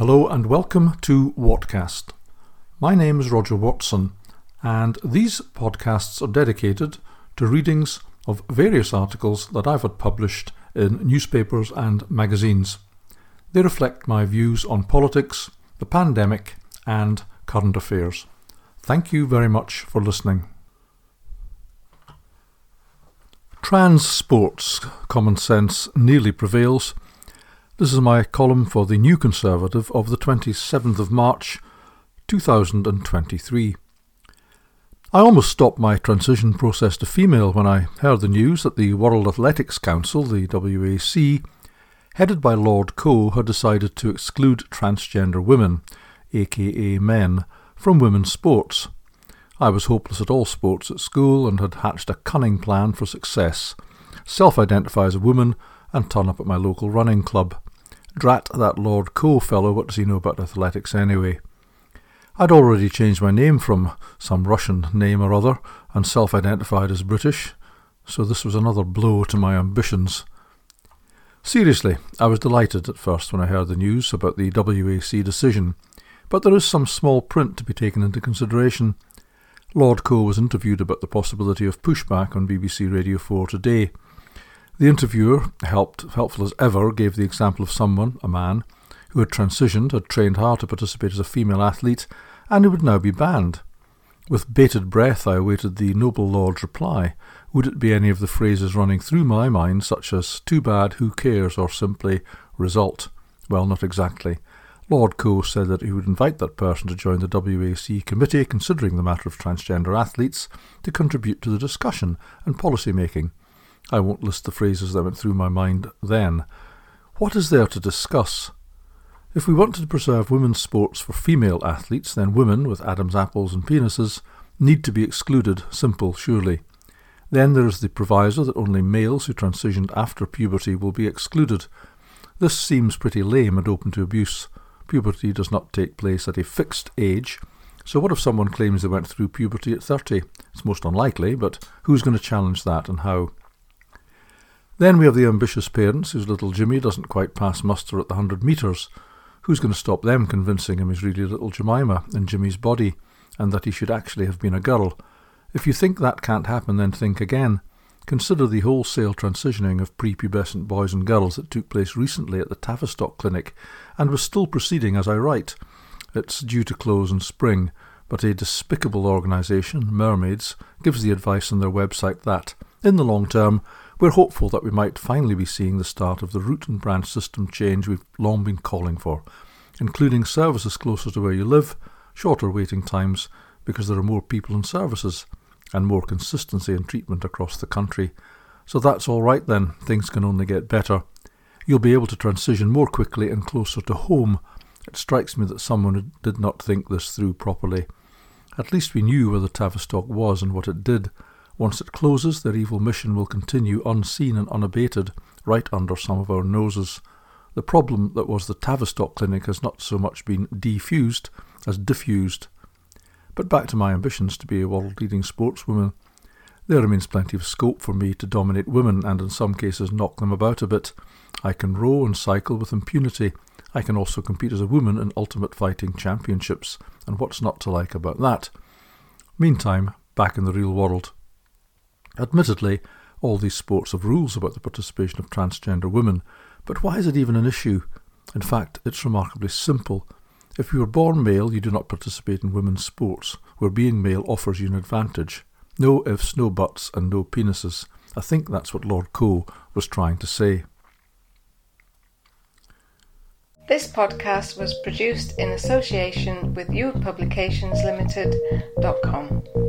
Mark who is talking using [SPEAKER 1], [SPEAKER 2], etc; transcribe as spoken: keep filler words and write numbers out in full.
[SPEAKER 1] Hello and welcome to Whatcast. My name is Roger Watson, and these podcasts are dedicated to readings of various articles that I've had published in newspapers and magazines. They reflect my views on politics, the pandemic, and current affairs. Thank you very much for listening. Trans sports common sense nearly prevails. This is my column for the New Conservative of the twenty-seventh of March two thousand twenty-three. I almost stopped my transition process to female when I heard the news that the World Athletics Council, the W A C, headed by Lord Coe, had decided to exclude transgender women, aka men, from women's sports. I was hopeless at all sports at school and had hatched a cunning plan for success. Self-identify as a woman and turn up at my local running club. Drat that Lord Coe fellow, what does he know about athletics anyway? I'd already changed my name from some Russian name or other and self-identified as British, so this was another blow to my ambitions. Seriously, I was delighted at first when I heard the news about the W A C decision, but there is some small print to be taken into consideration. Lord Coe was interviewed about the possibility of pushback on B B C Radio four today. The interviewer, helped, helpful as ever, gave the example of someone, a man, who had transitioned, had trained hard to participate as a female athlete, and who would now be banned. With bated breath I awaited the noble lord's reply. Would it be any of the phrases running through my mind, such as, too bad, who cares, or simply, result? Well, not exactly. Lord Coe said that he would invite that person to join the W A C committee considering the matter of transgender athletes to contribute to the discussion and policy making. I won't list the phrases that went through my mind then. What is there to discuss? If we wanted to preserve women's sports for female athletes, then women, with Adam's apples and penises, need to be excluded, simple surely. Then there is the proviso that only males who transitioned after puberty will be excluded. This seems pretty lame and open to abuse. Puberty does not take place at a fixed age, so what if someone claims they went through puberty at thirty? It's most unlikely, but who's going to challenge that and how? Then we have the ambitious parents whose little Jimmy doesn't quite pass muster at the hundred metres. Who's going to stop them convincing him he's really little Jemima in Jimmy's body, and that he should actually have been a girl? If you think that can't happen, then think again. Consider the wholesale transitioning of prepubescent boys and girls that took place recently at the Tavistock Clinic, and was still proceeding as I write. It's due to close in spring, but a despicable organisation, Mermaids, gives the advice on their website that, in the long term, we're hopeful that we might finally be seeing the start of the root and branch system change we've long been calling for, including services closer to where you live, shorter waiting times because there are more people and services, and more consistency in treatment across the country. So that's all right then, things can only get better. You'll be able to transition more quickly and closer to home. It strikes me that someone did not think this through properly. At least we knew where the Tavistock was and what it did. Once it closes, their evil mission will continue unseen and unabated, right under some of our noses. The problem that was the Tavistock Clinic has not so much been defused as diffused. But back to my ambitions to be a world-leading sportswoman. There remains plenty of scope for me to dominate women and in some cases knock them about a bit. I can row and cycle with impunity. I can also compete as a woman in ultimate fighting championships, and what's not to like about that? Meantime, back in the real world. Admittedly, all these sports have rules about the participation of transgender women, but why is it even an issue? In fact, it's remarkably simple. If you are born male, you do not participate in women's sports, where being male offers you an advantage. No ifs, no buts, and no penises. I think that's what Lord Coe was trying to say.
[SPEAKER 2] This podcast was produced in association with youth publications limited dot com.